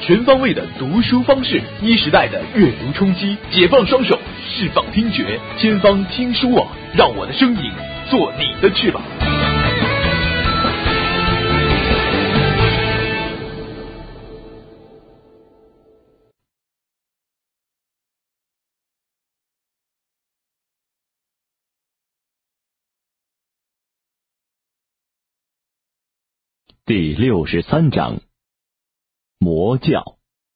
全方位的读书方式，一时代的阅读冲击，解放双手，释放听觉，天方听书网，让我的声音做你的翅膀。 第63章魔教。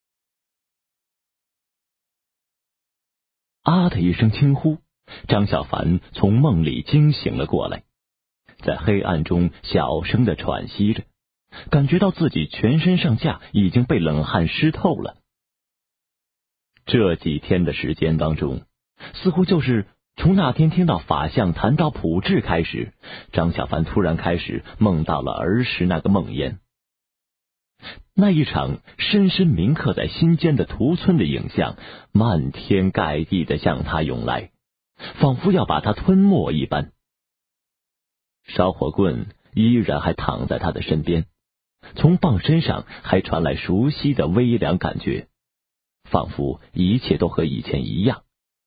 啊的一声轻呼，张小凡从梦里惊醒了过来，在黑暗中小声地喘息着，感觉到自己全身上下已经被冷汗湿透了。这几天的时间当中，似乎就是从那天听到法相谈到普智开始，张小凡突然开始梦到了儿时那个梦魇。那一场深深铭刻在心间的屠村的影像，漫天盖地的向他涌来，仿佛要把他吞没一般。烧火棍依然还躺在他的身边，从棒身上还传来熟悉的微凉感觉，仿佛一切都和以前一样。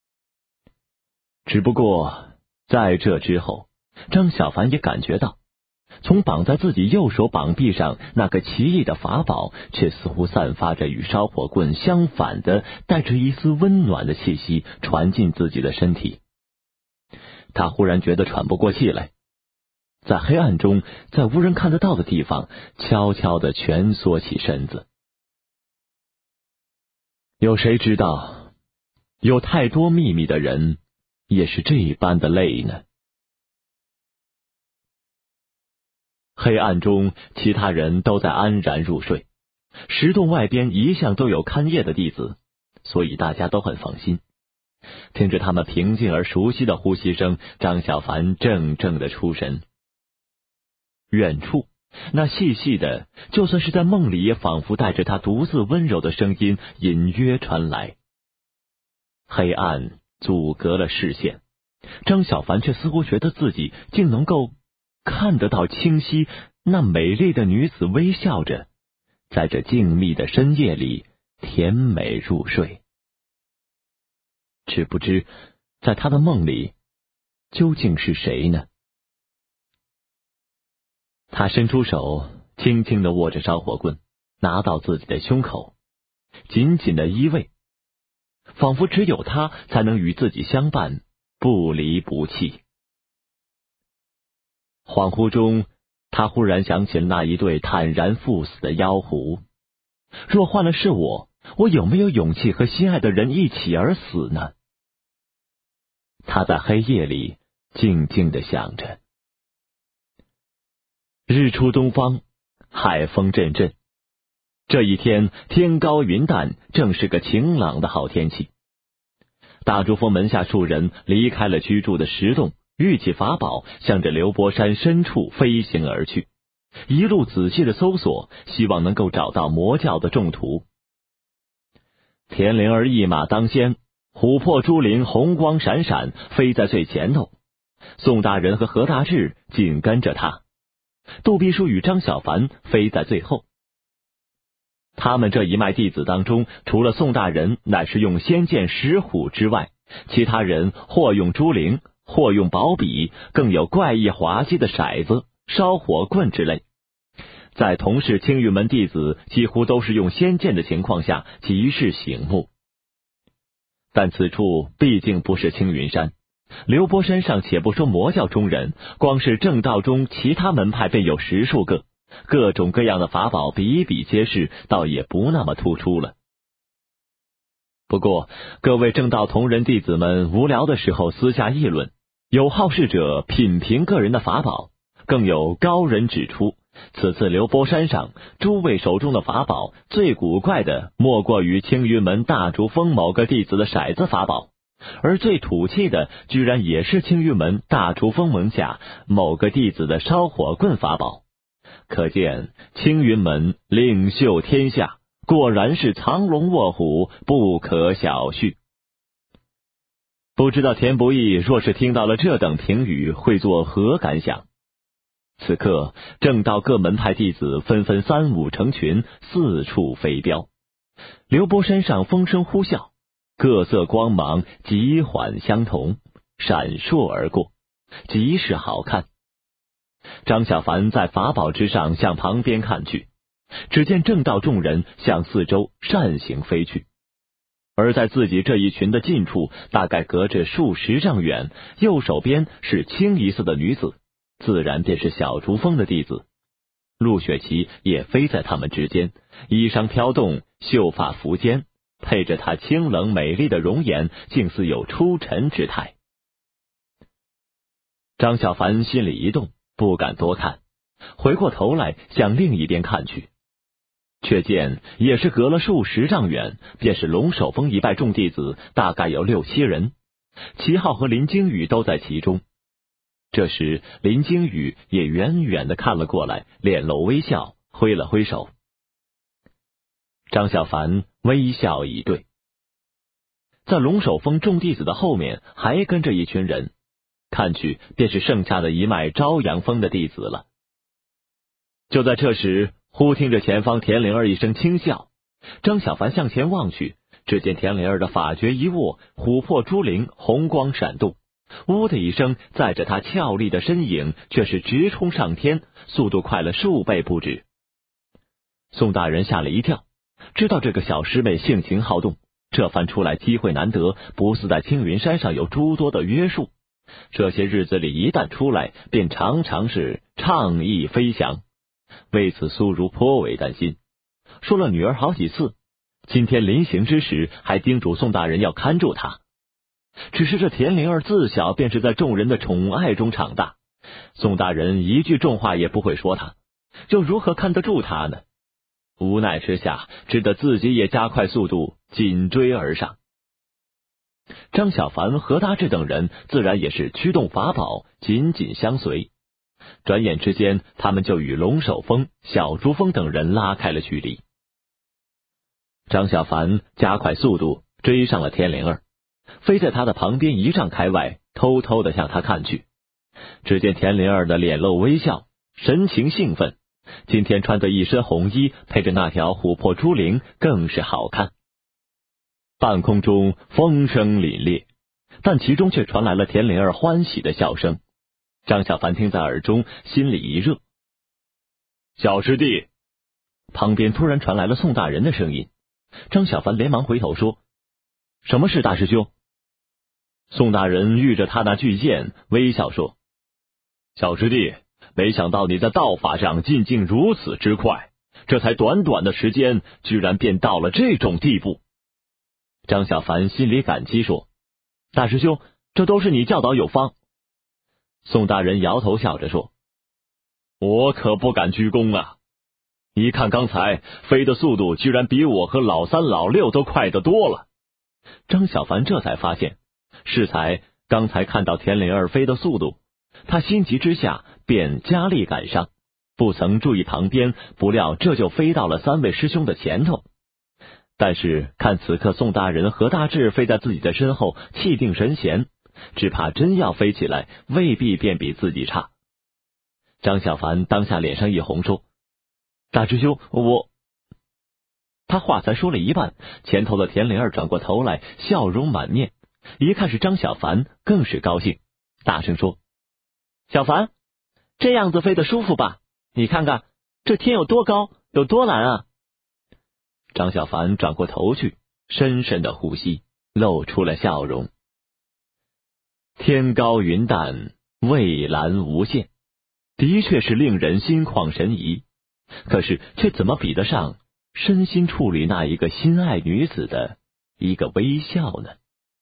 只不过在这之后，张小凡也感觉到从绑在自己右手膀臂上那个奇异的法宝，却似乎散发着与烧火棍相反的带着一丝温暖的气息传进自己的身体。他忽然觉得喘不过气来，在黑暗中，在无人看得到的地方悄悄地蜷缩起身子。有谁知道，有太多秘密的人也是这般的累呢？黑暗中，其他人都在安然入睡。石洞外边一向都有看夜的弟子，所以大家都很放心。听着他们平静而熟悉的呼吸声，张小凡怔怔的出神。远处，那细细的，就算是在梦里也仿佛带着他独自温柔的声音隐约传来。黑暗阻隔了视线，张小凡却似乎觉得自己竟能够看得到清晰，那美丽的女子微笑着，在这静谧的深夜里甜美入睡。只不知在他的梦里究竟是谁呢？他伸出手，轻轻地握着烧火棍，拿到自己的胸口，紧紧地依偎，仿佛只有他才能与自己相伴，不离不弃。恍惚中，他忽然想起了那一对坦然赴死的妖狐。若换了是我有没有勇气和心爱的人一起而死呢？他在黑夜里静静地想着。日出东方，海风阵阵。这一天天高云淡，正是个晴朗的好天气。大珠峰门下数人离开了居住的石洞，玉起法宝，向着流波山深处飞行而去，一路仔细的搜索，希望能够找到魔教的众徒。田灵儿一马当先，琥珀珠翎红光闪闪，飞在最前头。宋大人和何大志紧跟着他，杜秘书与张小凡飞在最后。他们这一脉弟子当中，除了宋大人乃是用仙剑石虎之外，其他人或用珠翎，或用宝笔，更有怪异滑稽的骰子、烧火棍之类。在同是青云门弟子几乎都是用仙剑的情况下，极是醒目。但此处毕竟不是青云山，流波山上且不说魔教中人，光是正道中其他门派便有10数个，各种各样的法宝比比皆是，倒也不那么突出了。不过各位正道同人弟子们无聊的时候私下议论，有好事者品评个人的法宝，更有高人指出，此次流波山上诸位手中的法宝最古怪的莫过于青云门大竹峰某个弟子的骰子法宝，而最土气的居然也是青云门大竹峰门下某个弟子的烧火棍法宝。可见青云门领袖天下，果然是藏龙卧虎，不可小觑。不知道田不易若是听到了这等评语，会作何感想？此刻正道各门派弟子纷纷3、5成群，四处飞镖， 流波山上风声呼啸，各色光芒急缓相同，闪烁而过，极是好看。张小凡在法宝之上向旁边看去，只见正道众人向四周扇形飞去，而在自己这一群的近处，大概隔着数十丈远，右手边是清一色的女子，自然便是小竹峰的弟子。陆雪琪也飞在他们之间，衣裳飘动，秀发拂肩，配着她清冷美丽的容颜，竟似有出尘之态。张小凡心里一动，不敢多看，回过头来向另一边看去，却见也是隔了数十丈远，便是龙首峰一带众弟子，大概有6、7人，齐浩和林惊羽都在其中。这时林惊羽也远远地看了过来，脸露微笑，挥了挥手。张小凡微笑以对。在龙首峰众弟子的后面还跟着一群人，看去便是剩下的一脉朝阳峰的弟子了。就在这时，忽听着前方田灵儿一声轻笑，张小凡向前望去，只见田灵儿的法诀一握，琥珀珠灵红光闪动，呜的一声，载着他俏丽的身影却是直冲上天，速度快了数倍不止。宋大人吓了一跳，知道这个小师妹性情好动，这番出来机会难得，不似在青云山上有诸多的约束，这些日子里一旦出来，便常常是畅意飞翔。为此苏如颇为担心，说了女儿好几次，今天临行之时还叮嘱宋大人要看住她。只是这田灵儿自小便是在众人的宠爱中长大，宋大人一句重话也不会说她，又如何看得住她呢？无奈之下，只得自己也加快速度紧追而上。张小凡、何大志等人自然也是驱动法宝紧紧相随，转眼之间他们就与龙首峰、小竹峰等人拉开了距离。张小凡加快速度追上了田灵儿，飞在他的旁边1丈开外，偷偷地向他看去。只见田灵儿的脸露微笑，神情兴奋，今天穿的一身红衣，配着那条琥珀珠翎，更是好看。半空中风声凛冽，但其中却传来了田灵儿欢喜的笑声。张小凡听在耳中，心里一热。小师弟，旁边突然传来了宋大人的声音。张小凡连忙回头说：什么事，大师兄？宋大人遇着他那巨剑，微笑说：小师弟，没想到你在道法上进境如此之快，这才短短的时间，居然便到了这种地步。张小凡心里感激说：大师兄，这都是你教导有方。宋大人摇头笑着说：我可不敢鞠躬啊，你看刚才飞的速度居然比我和老3、老6都快得多了。张小凡这才发现，适才刚才看到田灵儿飞的速度，他心急之下便加力赶上，不曾注意旁边，不料这就飞到了3位师兄的前头。但是看此刻宋大人、何大志飞在自己的身后，气定神闲，只怕真要飞起来，未必便比自己差。张小凡当下脸上一红，说：大师兄，我……他话才说了一半，前头的田灵儿转过头来，笑容满面，一看是张小凡，更是高兴，大声说：小凡，这样子飞得舒服吧？你看看这天有多高，有多蓝啊！张小凡转过头去，深深的呼吸，露出了笑容。天高云淡，蔚蓝无限，的确是令人心旷神怡，可是却怎么比得上身心处理那一个心爱女子的一个微笑呢？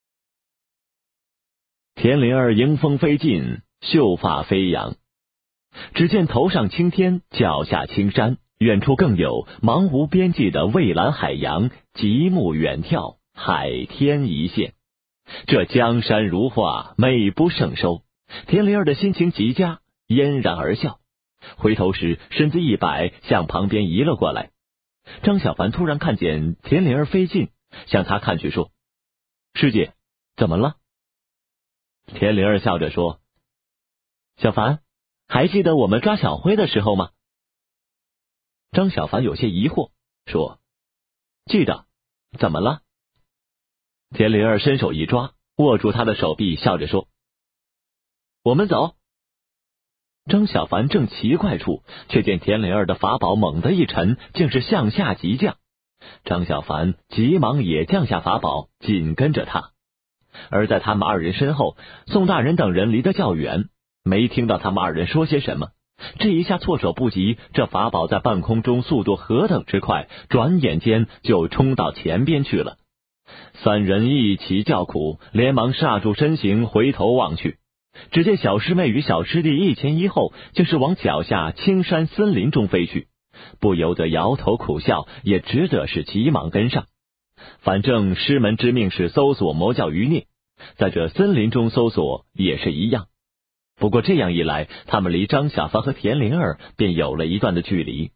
田灵儿迎风飞进，秀发飞扬，只见头上青天，脚下青山，远处更有茫无边际的蔚蓝海洋，极目远眺，海天一线。这江山如画，美不胜收。田灵儿的心情极佳，嫣然而笑，回头时身子一摆，向旁边移了过来。张小凡突然看见田灵儿飞近，向他看去说：师姐，怎么了？田灵儿笑着说：小凡，还记得我们抓小灰的时候吗？张小凡有些疑惑，说：记得， 怎么了？田灵儿伸手一抓，握住他的手臂，笑着说：“我们走。”张小凡正奇怪处，却见田灵儿的法宝猛地一沉，竟是向下急降。张小凡急忙也降下法宝，紧跟着他。而在他们二人身后，宋大人等人离得较远，没听到他们二人说些什么。这一下措手不及，这法宝在半空中速度何等之快，转眼间就冲到前边去了。三人一起叫苦，连忙刹住身形，回头望去。只见小师妹与小师弟一前一后，就是往脚下青山森林中飞去，不由得摇头苦笑，也只得是急忙跟上。反正师门之命是搜索魔教余孽，在这森林中搜索也是一样。不过这样一来，他们离张小凡和田灵儿便有了一段的距离。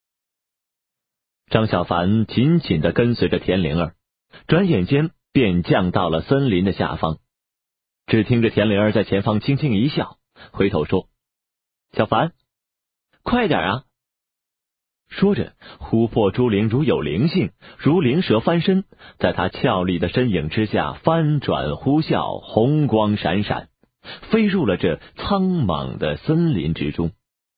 张小凡紧紧地跟随着田灵儿，转眼间便降到了森林的下方。只听着田灵儿在前方轻轻一笑，回头说：“小凡，快点啊！”说着，琥珀珠灵如有灵性，如灵蛇翻身，在他俏丽的身影之下翻转呼啸，红光闪闪，飞入了这苍茫的森林之中。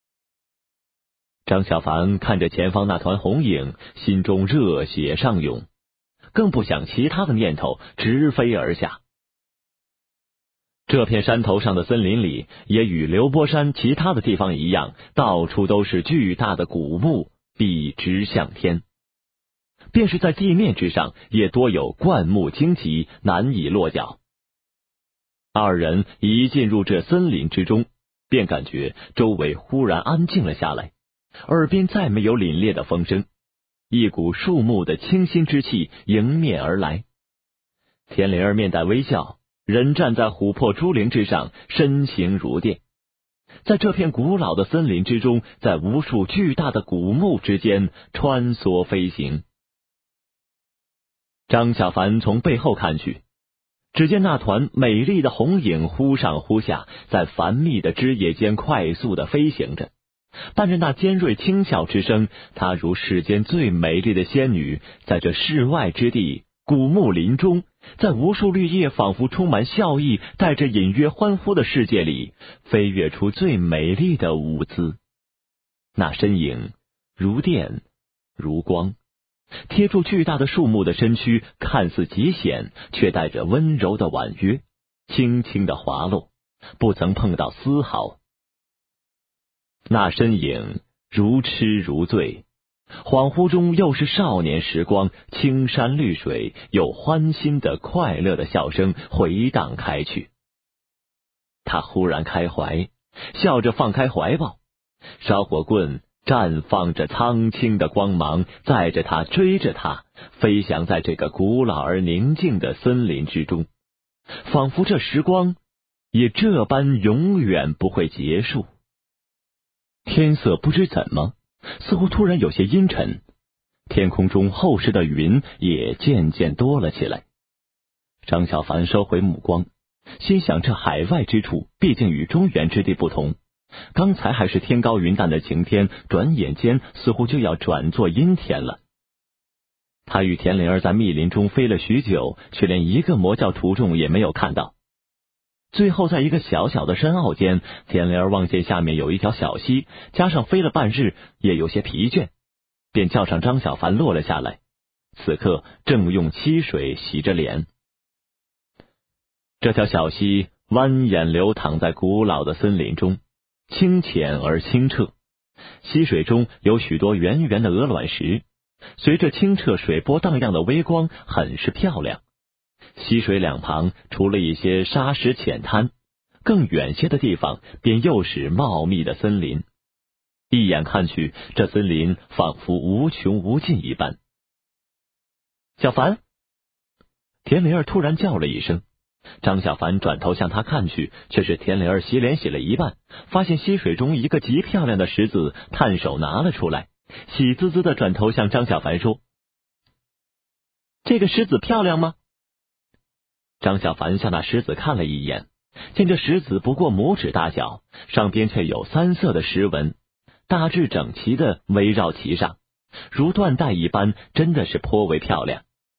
张小凡看着前方那团红影，心中热血上涌，更不想其他的念头，直飞而下。这片山头上的森林里，也与流波山其他的地方一样，到处都是巨大的古木，笔直向天。便是在地面之上，也多有灌木荆棘，难以落脚。二人一进入这森林之中，便感觉周围忽然安静了下来，耳边再没有凛冽的风声，一股树木的清新之气迎面而来。田灵儿面带微笑，人站在琥珀珠灵之上，身形如电。在这片古老的森林之中，在无数巨大的古木之间穿梭飞行。张小凡从背后看去，只见那团美丽的红影忽上忽下，在繁密的枝叶间快速地飞行着，伴着那尖锐轻笑之声，她如世间最美丽的仙女，在这世外之地古木林中，在无数绿叶仿佛充满笑意，带着隐约欢呼的世界里，飞跃出最美丽的舞姿。那身影如电如光，贴住巨大的树木的身躯，看似极险，却带着温柔的婉约，轻轻的滑落，不曾碰到丝毫。那身影如痴如醉，恍惚中又是少年时光，青山绿水，有欢欣的快乐的笑声回荡开去。他忽然开怀，笑着放开怀抱，烧火棍绽放着苍青的光芒，载着他追着他，飞翔在这个古老而宁静的森林之中，仿佛这时光也这般永远不会结束。天色不知怎么似乎突然有些阴沉，天空中厚实的云也渐渐多了起来。张小凡收回目光，心想这海外之处毕竟与中原之地不同，刚才还是天高云淡的晴天，转眼间似乎就要转作阴天了。他与田灵儿在密林中飞了许久，却连一个魔教徒众也没有看到。最后在一个小小的山坳间，田灵儿望见下面有一条小溪，加上飞了半日也有些疲倦，便叫上张小凡落了下来，此刻正用溪水洗着脸。这条小溪蜿蜒流淌在古老的森林中，清浅而清澈，溪水中有许多圆圆的鹅卵石，随着清澈水波荡漾的微光，很是漂亮。溪水两旁除了一些沙石浅滩，更远些的地方便又是茂密的森林，一眼看去，这森林仿佛无穷无尽一般。小凡，田灵儿突然叫了一声，张小凡转头向他看去，却是田灵儿洗脸洗了一半，发现溪水中一个极漂亮的石子，探手拿了出来，喜滋滋的转头向张小凡说：“这个石子漂亮吗？”张小凡向那石子看了一眼，见这石子不过拇指大小，上边却有3色的石纹，大致整齐的围绕其上，如缎带一般，真的是颇为漂亮。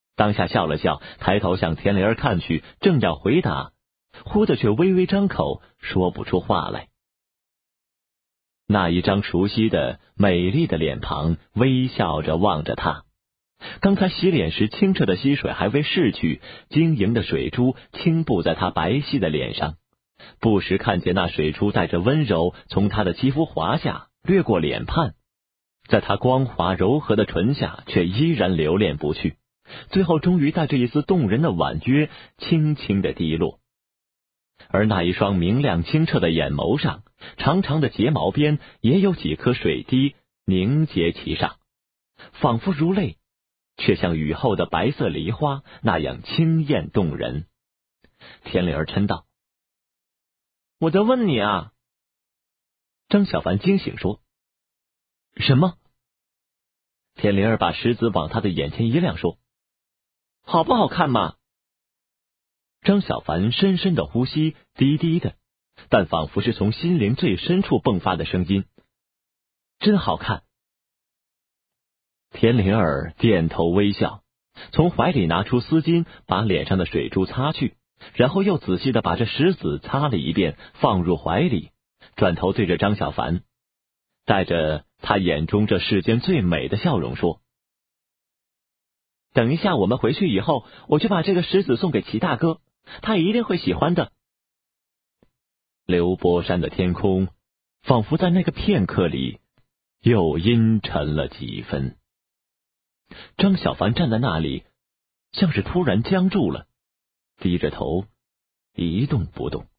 当下笑了笑，抬头向田灵儿看去，正要回答，忽的却微微张口，说不出话来。那一张熟悉的美丽的脸庞微笑着望着他，刚才洗脸时清澈的溪水还未逝去，晶莹的水珠轻布在他白皙的脸上，不时看见那水珠带着温柔从他的肌肤滑下，掠过脸畔，在他光滑柔和的唇下却依然留恋不去，最后终于带着一丝动人的婉约轻轻的滴落。而那一双明亮清澈的眼眸上，长长的睫毛边也有几颗水滴凝结其上，仿佛如泪，却像雨后的白色梨花那样清艳动人。田灵儿嗔道：我在问你啊。张小凡惊醒说：什么？田灵儿把石子往他的眼前一亮说：好不好看嘛？张小凡深深的呼吸，低低的，但仿佛是从心灵最深处迸发的声音：真好看。田灵儿点头微笑，从怀里拿出丝巾，把脸上的水珠擦去，然后又仔细的把这石子擦了一遍，放入怀里，转头对着张小凡，带着他眼中这世间最美的笑容说：等一下我们回去以后，我就把这个石子送给齐大哥，他一定会喜欢的。流波山的天空仿佛在那个片刻里又阴沉了几分。张小凡站在那里，像是突然僵住了，低着头一动不动。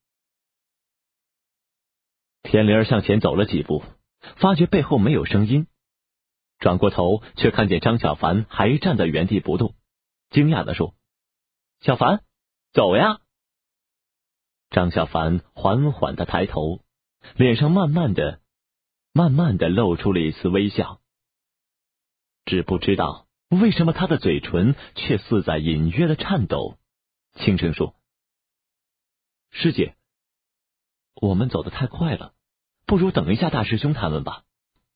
田灵儿向前走了几步，发觉背后没有声音，转过头却看见张小凡还站在原地不动，惊讶地说：小凡，走呀。张小凡缓缓地抬头，脸上慢慢地露出了一丝微笑，只不知道为什么他的嘴唇却似在隐约的颤抖，轻声说：师姐，我们走得太快了，不如等一下大师兄他们吧。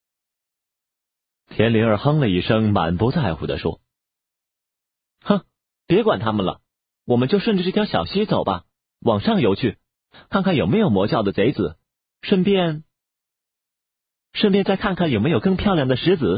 田灵儿哼了一声，满不在乎地说：哼，别管他们了，我们就顺着这条小溪走吧，往上游去，看看有没有魔教的贼子，顺便再看看有没有更漂亮的石子。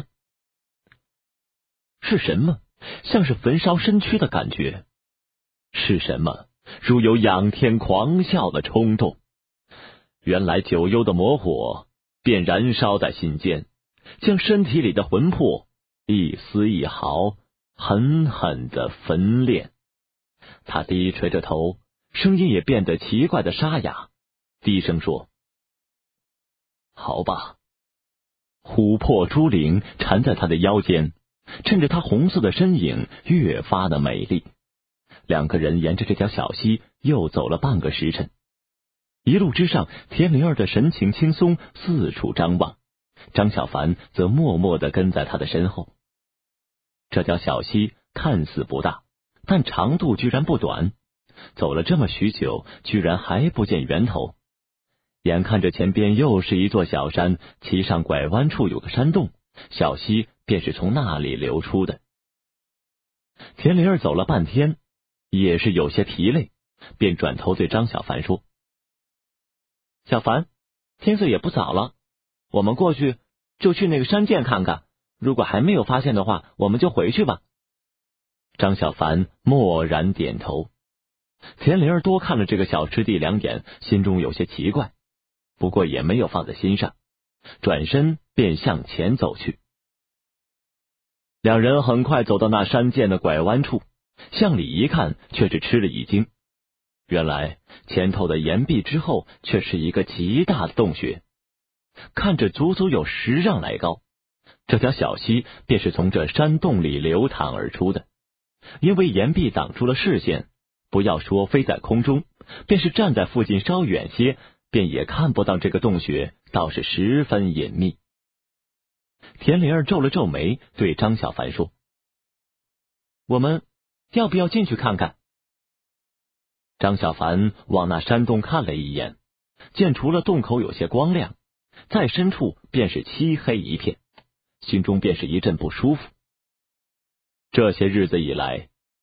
是什么？像是焚烧身躯的感觉。是什么？如有仰天狂笑的冲动。原来九幽的魔火便燃烧在心间，将身体里的魂魄一丝一毫狠狠地焚炼。他低垂着头，声音也变得奇怪的沙哑，低声说：好吧。琥珀珠翎缠在他的腰间，趁着他红色的身影越发的美丽。两个人沿着这条小溪又走了半个时辰，一路之上，田灵儿的神情轻松，四处张望，张小凡则默默地跟在他的身后。这条小溪看似不大，但长度居然不短，走了这么许久，居然还不见源头。眼看着前边又是一座小山，其上拐弯处有个山洞，小溪便是从那里流出的。田灵儿走了半天，也是有些疲累，便转头对张小凡说：小凡，天色也不早了，我们过去就去那个山涧看看，如果还没有发现的话，我们就回去吧。张小凡默然点头。田灵儿多看了这个小师弟两眼，心中有些奇怪，不过也没有放在心上，转身便向前走去。两人很快走到那山涧的拐弯处，向里一看，却是吃了一惊。原来前头的岩壁之后却是一个极大的洞穴，看着足足有10丈来高。这条小溪便是从这山洞里流淌而出的，因为岩壁挡住了视线，不要说飞在空中，便是站在附近稍远些，便也看不到这个洞穴，倒是十分隐秘。田灵儿皱了皱眉，对张小凡说：我们要不要进去看看？张小凡往那山洞看了一眼，见除了洞口有些光亮，再深处便是漆黑一片，心中便是一阵不舒服。这些日子以来，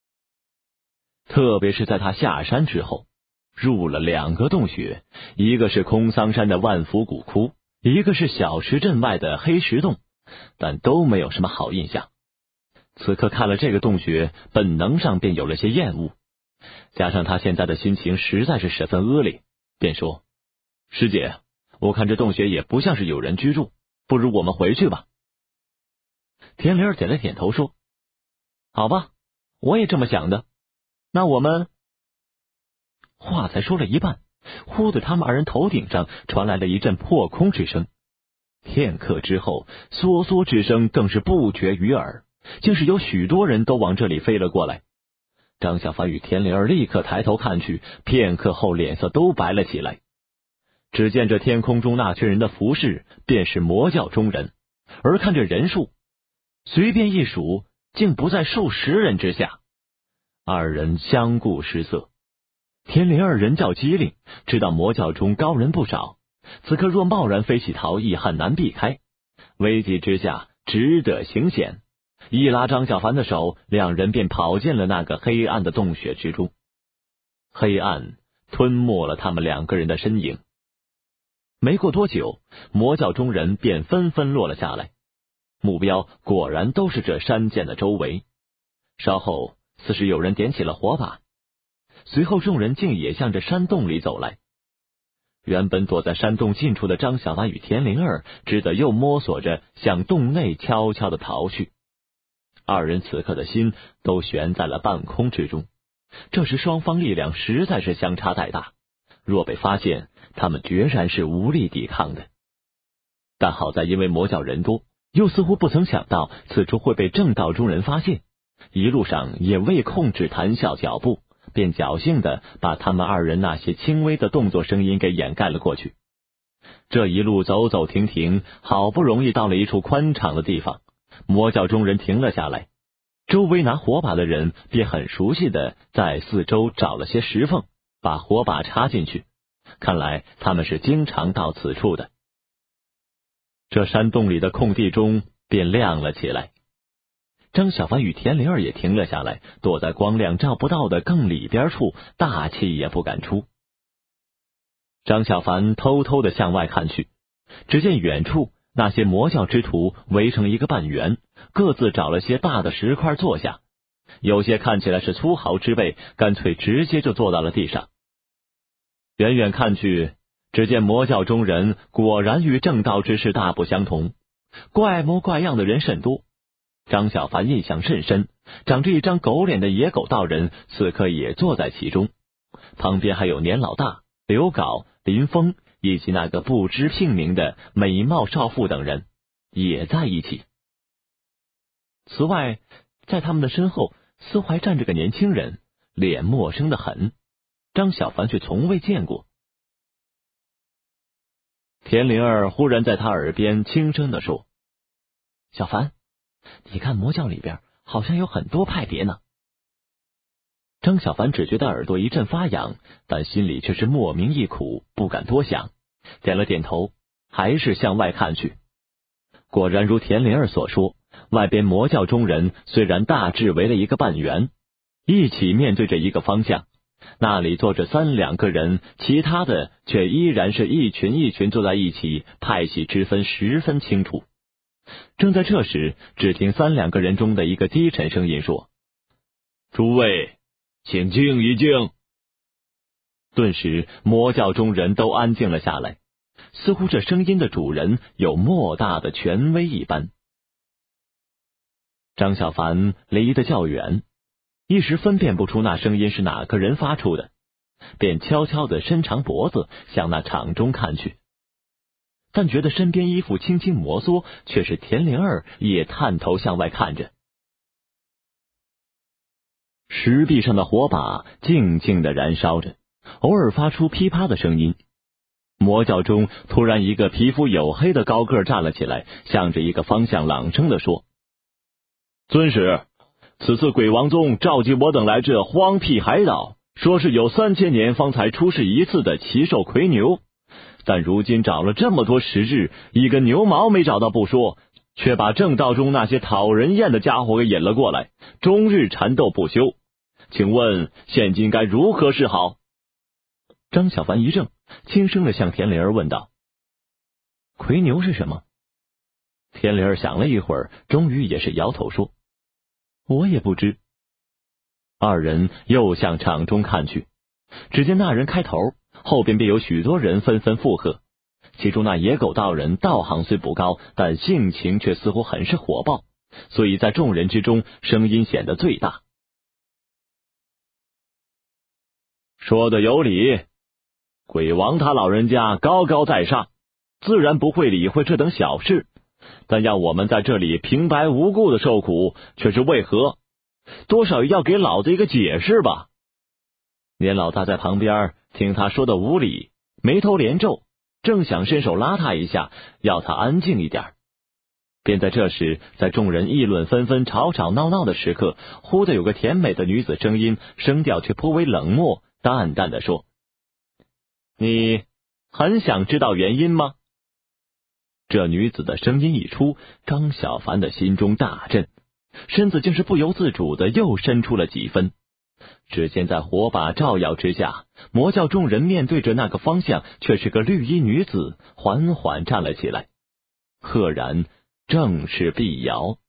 特别是在他下山之后，入了2个洞穴，一个是空桑山的万福古窟，一个是小石镇外的黑石洞，但都没有什么好印象。此刻看了这个洞穴，本能上便有了些厌恶，加上他现在的心情实在是十分恶劣，便说：师姐，我看这洞穴也不像是有人居住，不如我们回去吧。田灵儿点了点头说：好吧，我也这么想的，那我们……话才说了一半，忽的他们2人头顶上传来了一阵破空之声，片刻之后，嗦嗦之声更是不绝于耳，竟是有许多人都往这里飞了过来。张小凡与田灵儿立刻抬头看去，片刻后脸色都白了起来。只见这天空中那群人的服饰便是魔教中人，而看这人数，随便一数，竟不在数十人之下。2人相顾失色。田灵儿人较机灵，知道魔教中高人不少，此刻若贸然飞起逃逸，很难避开。危急之下，只得行险，一拉张小凡的手，2人便跑进了那个黑暗的洞穴之中。黑暗吞没了他们2个人的身影。没过多久，魔教中人便纷纷落了下来，目标果然都是这山涧的周围。稍后，似是有人点起了火把，随后众人竟也向着山洞里走来。原本躲在山洞近处的张小凡与田灵儿只得又摸索着向洞内悄悄地逃去。2人此刻的心都悬在了半空之中，这时双方力量实在是相差太大，若被发现，他们决然是无力抵抗的。但好在因为魔教人多，又似乎不曾想到此处会被正道中人发现，一路上也未控制谈笑脚步，便侥幸的把他们2人那些轻微的动作声音给掩盖了过去。这一路走走停停，好不容易到了一处宽敞的地方，魔教中人停了下来，周围拿火把的人便很熟悉的在四周找了些石缝，把火把插进去，看来他们是经常到此处的。这山洞里的空地中便亮了起来，张小凡与田灵儿也停了下来，躲在光亮照不到的更里边处，大气也不敢出。张小凡偷偷的向外看去，只见远处那些魔教之徒围成一个半圆，各自找了些大的石块坐下，有些看起来是粗豪之辈，干脆直接就坐到了地上。远远看去，只见魔教中人果然与正道之士大不相同，怪模怪样的人甚多。张小凡印象甚深，长着一张狗脸的野狗道人此刻也坐在其中，旁边还有年老大、刘镐、林峰以及那个不知姓名的美貌少妇等人也在一起。此外，在他们的身后似乎还站着个年轻人，脸陌生的很，张小凡却从未见过。田灵儿忽然在他耳边轻声地说：小凡，你看魔教里边好像有很多派别呢。张小凡只觉得耳朵一阵发痒，但心里却是莫名一苦，不敢多想，点了点头，还是向外看去。果然如田灵儿所说，外边魔教中人虽然大致围了一个半圆，一起面对着一个方向，那里坐着3、2个人，其他的却依然是一群一群坐在一起，派系之分十分清楚。正在这时，只听3、2个人中的一个低沉声音说：诸位，请静一静。顿时魔教中人都安静了下来，似乎这声音的主人有莫大的权威一般。张小凡离得较远，一时分辨不出那声音是哪个人发出的，便悄悄地伸长脖子向那场中看去，但觉得身边衣服轻轻摩挲，却是田灵儿也探头向外看着。石壁上的火把静静地燃烧着，偶尔发出噼啪的声音。魔教中突然一个皮肤黝黑的高个站了起来，向着一个方向朗声地说：尊使，此次鬼王宗召集我等来这荒僻海岛，说是有3000年方才出世一次的奇兽魁牛，但如今找了这么多时日，一根牛毛没找到不说，却把正道中那些讨人厌的家伙给引了过来，终日缠斗不休。 请问现今该如何是好？张小凡一怔，轻声的向田灵儿问道：魁牛是什么？田灵儿想了一会儿，终于也是摇头说：我也不知。二人又向场中看去，只见那人开头，后边便有许多人纷纷附和。其中那野狗道人道行虽不高，但性情却似乎很是火爆，所以在众人之中声音显得最大。说的有理，鬼王他老人家高高在上，自然不会理会这等小事，但要我们在这里平白无故的受苦，却是为何？多少要给老子一个解释吧。年老大在旁边听他说的无理，眉头连皱，正想伸手拉他一下，要他安静一点。便在这时，在众人议论纷纷、吵吵闹闹的时刻，忽的有个甜美的女子声音，声调却颇为冷漠，淡淡的说：你很想知道原因吗？这女子的声音一出，张小凡的心中大震，身子竟是不由自主的又伸出了几分。只见在火把照耀之下，魔教众人面对着那个方向，却是个绿衣女子，缓缓站了起来，赫然正是碧瑶。